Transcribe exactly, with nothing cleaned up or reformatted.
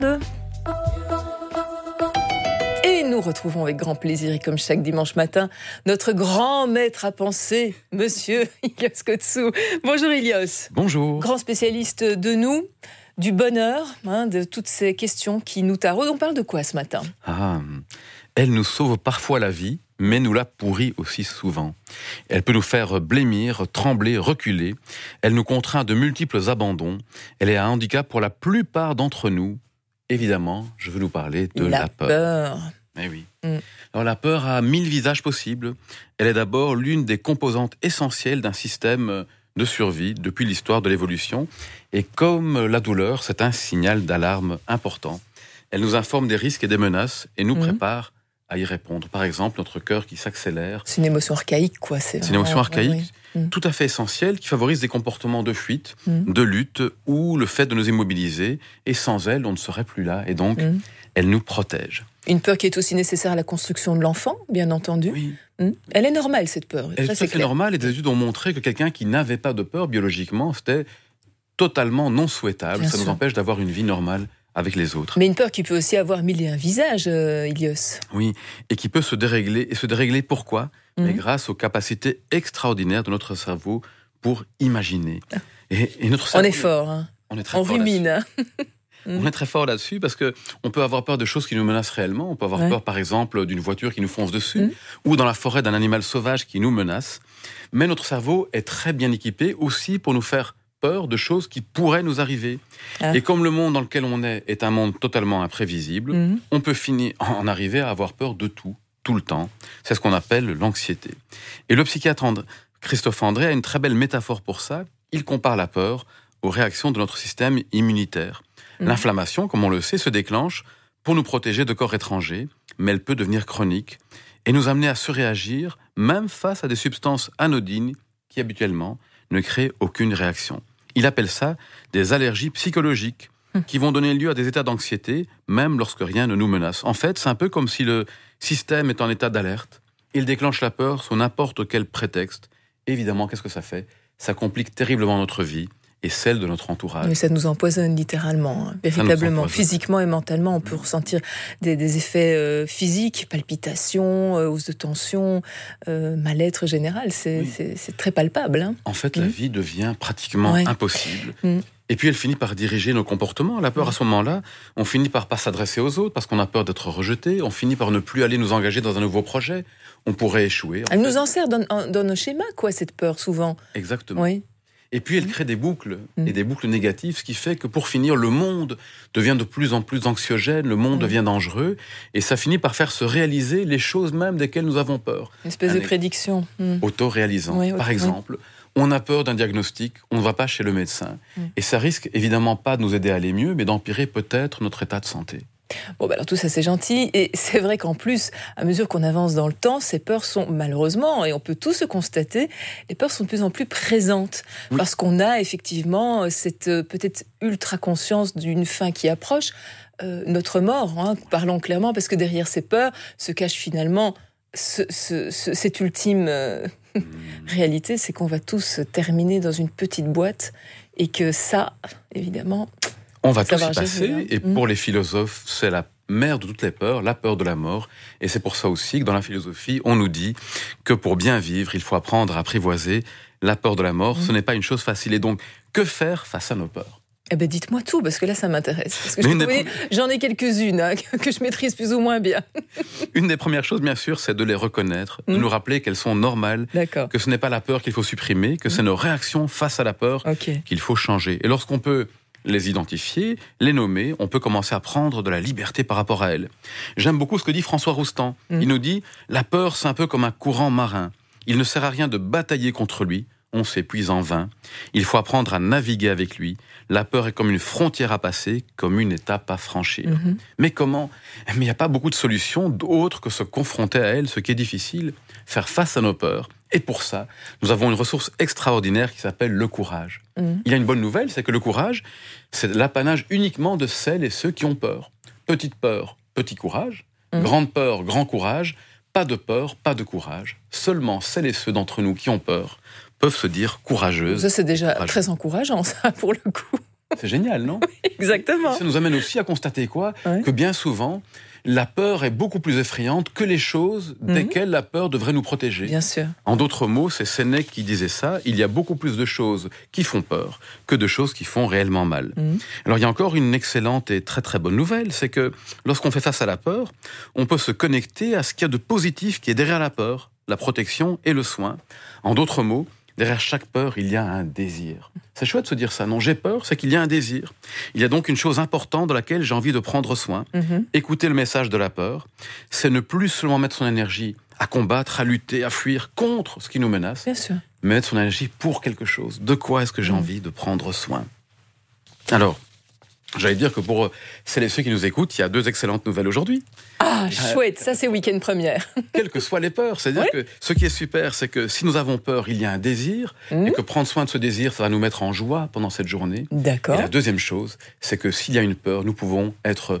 deux. Et nous retrouvons avec grand plaisir, et comme chaque dimanche matin, notre grand maître à penser, monsieur Ilios Kotsou. Bonjour Ilios. Bonjour. Grand spécialiste de nous, du bonheur, hein, de toutes ces questions qui nous taraudent. On parle de quoi ce matin ? Ah, elle nous sauve parfois la vie, mais nous la pourrit aussi souvent. Elle peut nous faire blêmir, trembler, reculer. Elle nous contraint à de multiples abandons. Elle est un handicap pour la plupart d'entre nous. Évidemment, je veux nous parler de la, la peur. peur. Eh oui. Mm. Alors la peur a mille visages possibles. Elle est d'abord l'une des composantes essentielles d'un système de survie depuis l'histoire de l'évolution. Et comme la douleur, c'est un signal d'alarme important. Elle nous informe des risques et des menaces et nous mm. prépare à y répondre. Par exemple, notre cœur qui s'accélère. C'est une émotion archaïque, quoi. C'est, c'est une émotion archaïque, oui, oui. tout à fait essentielle, qui favorise des comportements de fuite, mm. de lutte, ou le fait de nous immobiliser. Et sans elle, on ne serait plus là. Et donc, mm. elle nous protège. Une peur qui est aussi nécessaire à la construction de l'enfant, bien entendu. Oui. Mm. Elle est normale, cette peur. Elle ça, est tout à fait normale, et des études ont montré que quelqu'un qui n'avait pas de peur, biologiquement, c'était totalement non souhaitable. Bien ça sûr. Nous empêche d'avoir une vie normale avec les autres. Mais une peur qui peut aussi avoir mille et un visages, euh, Ilios. Oui, et qui peut se dérégler. Et se dérégler pourquoi ? mmh. Mais grâce aux capacités extraordinaires de notre cerveau pour imaginer. Et, et notre cerveau, on est fort, hein. On est très on fort rumine. là-dessus. On est très fort là-dessus parce qu'on peut avoir peur de choses qui nous menacent réellement. On peut avoir ouais. peur, par exemple, d'une voiture qui nous fonce dessus mmh. ou dans la forêt d'un animal sauvage qui nous menace. Mais notre cerveau est très bien équipé aussi pour nous faire peur de choses qui pourraient nous arriver. Ah. Et comme le monde dans lequel on est est un monde totalement imprévisible, mmh. on peut finir en arriver à avoir peur de tout, tout le temps. C'est ce qu'on appelle l'anxiété. Et le psychiatre And- Christophe André a une très belle métaphore pour ça. Il compare la peur aux réactions de notre système immunitaire. Mmh. L'inflammation, comme on le sait, se déclenche pour nous protéger de corps étrangers, mais elle peut devenir chronique et nous amener à surréagir, même face à des substances anodines qui, habituellement, ne créent aucune réaction. Il appelle ça des allergies psychologiques qui vont donner lieu à des états d'anxiété, même lorsque rien ne nous menace. En fait, c'est un peu comme si le système est en état d'alerte. Il déclenche la peur sous n'importe quel prétexte. Évidemment, qu'est-ce que ça fait ? Ça complique terriblement notre vie et celle de notre entourage. Mais ça nous empoisonne littéralement, hein, véritablement. Physiquement et mentalement, on peut ressentir des, des effets euh, physiques, palpitations, euh, hausse de tension, euh, mal-être général. C'est, oui. c'est, c'est très palpable. Hein. En fait, mmh. la vie devient pratiquement ouais. impossible. Mmh. Et puis, elle finit par diriger nos comportements. La peur, mmh. à ce moment-là, on finit par pas s'adresser aux autres parce qu'on a peur d'être rejeté. On finit par ne plus aller nous engager dans un nouveau projet. On pourrait échouer. Elle fait. nous enserre dans, dans nos schémas, quoi, cette peur, souvent. Exactement. Oui. Et puis, elle crée des boucles, mmh. et des boucles négatives, ce qui fait que, pour finir, le monde devient de plus en plus anxiogène, le monde mmh. devient dangereux, et ça finit par faire se réaliser les choses même desquelles nous avons peur. Une espèce Un de prédiction. Mmh. Auto-réalisant. Oui, Par auto- exemple, oui. on a peur d'un diagnostic, on ne va pas chez le médecin, mmh. et ça risque évidemment pas de nous aider à aller mieux, mais d'empirer peut-être notre état de santé. Bon, ben alors tout ça c'est gentil, et c'est vrai qu'en plus, à mesure qu'on avance dans le temps, ces peurs sont malheureusement, et on peut tous se constater, les peurs sont de plus en plus présentes, oui. parce qu'on a effectivement cette peut-être ultra-conscience d'une fin qui approche, euh, notre mort, hein, parlons clairement, parce que derrière ces peurs se cache finalement ce, ce, ce, cette ultime euh, mmh. réalité, c'est qu'on va tous terminer dans une petite boîte, et que ça, évidemment... On va tous y passer, hein. et pour mmh. les philosophes, c'est la mère de toutes les peurs, la peur de la mort. Et c'est pour ça aussi que dans la philosophie, on nous dit que pour bien vivre, il faut apprendre à apprivoiser la peur de la mort. Mmh. Ce n'est pas une chose facile. Et donc, que faire face à nos peurs ? Eh ben, dites-moi tout, parce que là, ça m'intéresse. Parce que je trouvais, j'en ai quelques-unes hein, que je maîtrise plus ou moins bien. Une des premières choses, bien sûr, c'est de les reconnaître, mmh. de nous rappeler qu'elles sont normales, D'accord. que ce n'est pas la peur qu'il faut supprimer, que mmh. c'est nos réactions face à la peur okay. qu'il faut changer. Et lorsqu'on peut les identifier, les nommer, on peut commencer à prendre de la liberté par rapport à elles. J'aime beaucoup ce que dit François Roustan. Mmh. Il nous dit « La peur, c'est un peu comme un courant marin. Il ne sert à rien de batailler contre lui. On s'épuise en vain. Il faut apprendre à naviguer avec lui. La peur est comme une frontière à passer, comme une étape à franchir. Mmh. Mais comment ? Mais il n'y a pas beaucoup de solutions autres que se confronter à elles, ce qui est difficile, faire face à nos peurs. Et pour ça, nous avons une ressource extraordinaire qui s'appelle le courage. Mmh. Il y a une bonne nouvelle, c'est que le courage, c'est l'apanage uniquement de celles et ceux qui ont peur. Petite peur, petit courage. Mmh. Grande peur, grand courage. Pas de peur, pas de courage. Seulement celles et ceux d'entre nous qui ont peur peuvent se dire courageuses. Ça, c'est déjà très encourageant, ça, pour le coup. C'est génial, non? Exactement. Ça nous amène aussi à constater quoi? Ouais. Que bien souvent, la peur est beaucoup plus effrayante que les choses mm-hmm. desquelles la peur devrait nous protéger. Bien sûr. En d'autres mots, c'est Sénèque qui disait ça, il y a beaucoup plus de choses qui font peur que de choses qui font réellement mal. Mm-hmm. Alors il y a encore une excellente et très très bonne nouvelle, c'est que lorsqu'on fait face à la peur, on peut se connecter à ce qu'il y a de positif qui est derrière la peur, la protection et le soin. En d'autres mots, derrière chaque peur, il y a un désir. C'est chouette de se dire ça. Non, j'ai peur, c'est qu'il y a un désir. Il y a donc une chose importante de laquelle j'ai envie de prendre soin. Mm-hmm. Écouter le message de la peur, c'est ne plus seulement mettre son énergie à combattre, à lutter, à fuir contre ce qui nous menace, Bien sûr. mais mettre son énergie pour quelque chose. De quoi est-ce que j'ai mm. envie de prendre soin? Alors, j'allais dire que pour celles et ceux qui nous écoutent, il y a deux excellentes nouvelles aujourd'hui. Ah, chouette, ça c'est week-end première. Quelles que soient les peurs, c'est-à-dire oui. que ce qui est super, c'est que si nous avons peur, il y a un désir, mmh. et que prendre soin de ce désir, ça va nous mettre en joie pendant cette journée. D'accord. Et la deuxième chose, c'est que s'il y a une peur, nous pouvons être